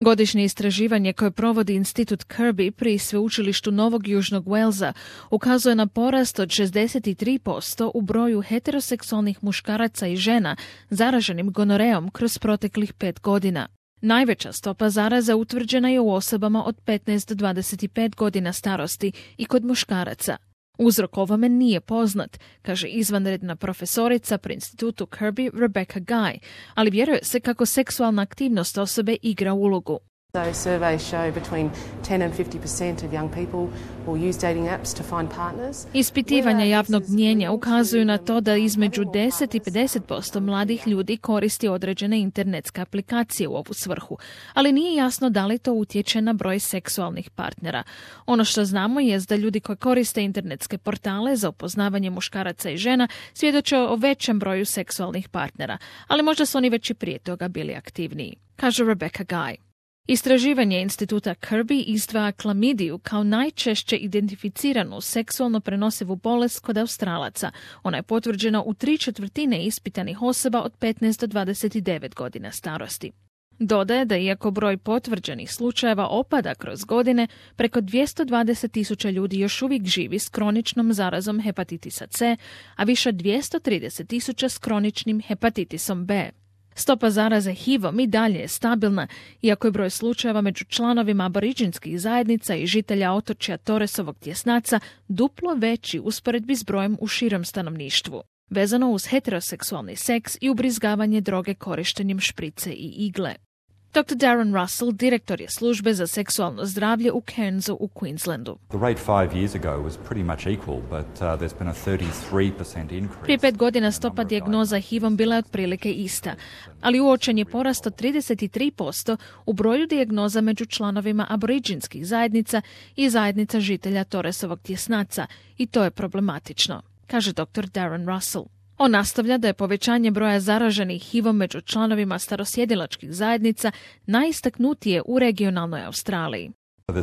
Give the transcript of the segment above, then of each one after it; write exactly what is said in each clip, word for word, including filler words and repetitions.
Godišnje istraživanje koje provodi institut Kirby pri sveučilištu Novog Južnog Walesa ukazuje na porast od šezdeset tri posto u broju heteroseksualnih muškaraca i žena zaraženim gonoreom kroz proteklih pet godina. Najveća stopa zaraza utvrđena je u osobama od petnaest do dvadeset pet godina starosti i kod muškaraca. Uzrok ovome nije poznat, kaže izvanredna profesorica pri institutu Kirby Rebecca Guy, ali vjeruje se kako seksualna aktivnost osobe igra ulogu. So surveys show between ten and fifty percent of young people will use dating apps to find partners. Ispitivanja javnog mnijenja ukazuju na to da između deset i pedeset posto mladih ljudi koristi određene internetske aplikacije u ovu svrhu, ali nije jasno da li to utječe na broj seksualnih partnera. Ono što znamo je da ljudi koji koriste internetske portale za upoznavanje muškaraca i žena svjedoče o većem broju seksualnih partnera, ali možda su oni već i prije toga bili aktivniji, kaže Rebecca Guy. Istraživanje instituta Kirby izdvaja klamidiju kao najčešće identificiranu seksualno prenosivu bolest kod Australaca. Ona je potvrđena u tri četvrtine ispitanih osoba od petnaest do dvadeset devet godina starosti. Dodaje da iako broj potvrđenih slučajeva opada kroz godine, preko dvjesto dvadeset tisuća ljudi još uvijek živi s kroničnom zarazom hepatitisa C, a više od dvjesto trideset tisuća s kroničnim hepatitisom B. Stopa zaraze H I V-om i dalje je stabilna, iako je broj slučajeva među članovima aboriđinskih zajednica i žitelja otočja Torresovog tjesnaca duplo veći usporedbi s brojem u širem stanovništvu, vezano uz heteroseksualni seks i ubrizgavanje droge korištenjem šprice i igle. doktor Darren Russell, direktor je službe za seksualno zdravlje u Cairnsu u Queenslandu. The rate five years ago was pretty much equal, but uh, there's been a thirty-three percent increase. Prije pet godina stopa dijagnoza H I V-om bila je otprilike ista, ali uočen je porast od trideset tri posto u broju dijagnoza među članovima aboriđinskih zajednica i zajednica žitelja Torresovog tjesnaca, i to je problematično, kaže doktor Darren Russell. On nastavlja da je povećanje broja zaraženih H I V-om među članovima starosjedilačkih zajednica najistaknutije u regionalnoj Australiji.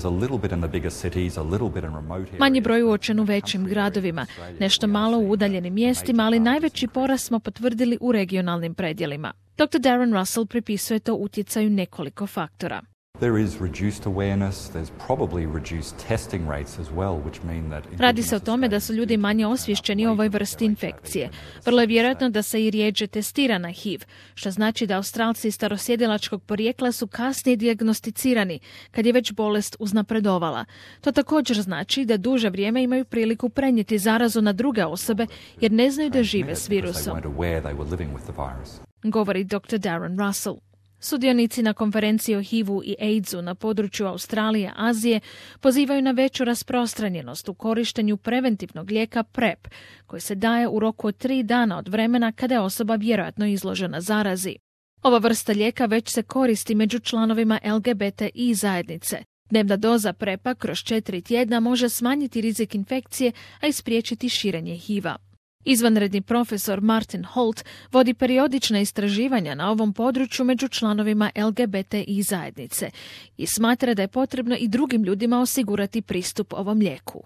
Manji broj uočen u većim gradovima, nešto malo u udaljenim mjestima, ali najveći porast smo potvrdili u regionalnim predjelima. doktor Darren Russell pripisuje to utjecaju nekoliko faktora. There is reduced awareness, there's probably reduced testing rates as well, which mean that Radi se o tome da su ljudi manje osvješćeni o ovoj vrsti infekcije. Vrlo je vjerojatno da se i rijeđe testira na H I V, što znači da Australci starosjedilačkog porijekla su kasnije dijagnosticirani, kad je već bolest uznapredovala. To također znači da duže vrijeme imaju priliku prenijeti zarazu na druge osobe jer ne znaju da žive s virusom, govori doktor Darren Russell. Sudionici na konferenciji o H I V-u i AIDS-u na području Australije, Azije pozivaju na veću rasprostranjenost u korištenju preventivnog lijeka PrEP, koji se daje u roku od tri dana od vremena kada je osoba vjerojatno izložena zarazi. Ova vrsta lijeka već se koristi među članovima L G B T I zajednice. Dnevna doza PrEP-a kroz četiri tjedna može smanjiti rizik infekcije, a i spriječiti širenje H I V-a. Izvanredni profesor Martin Holt vodi periodična istraživanja na ovom području među članovima L G B T I zajednice i smatra da je potrebno i drugim ljudima osigurati pristup ovom lijeku.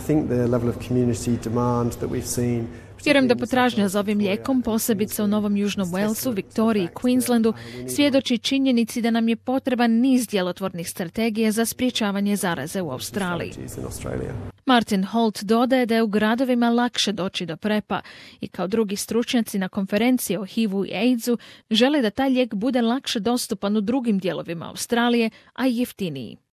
Vjerujem da potražnja za ovim lijekom, posebice u Novom Južnom Walesu, Viktoriji i Queenslandu, svjedoči činjenici da nam je potreban niz djelotvornih strategija za sprječavanje zaraze u Australiji. Martin Holt dodaje da je u gradovima lakše doći do PrEP-a i kao drugi stručnjaci na konferenciji o H I V-u i AIDS-u žele da taj lijek bude lakše dostupan u drugim dijelovima Australije, a i jeftiniji.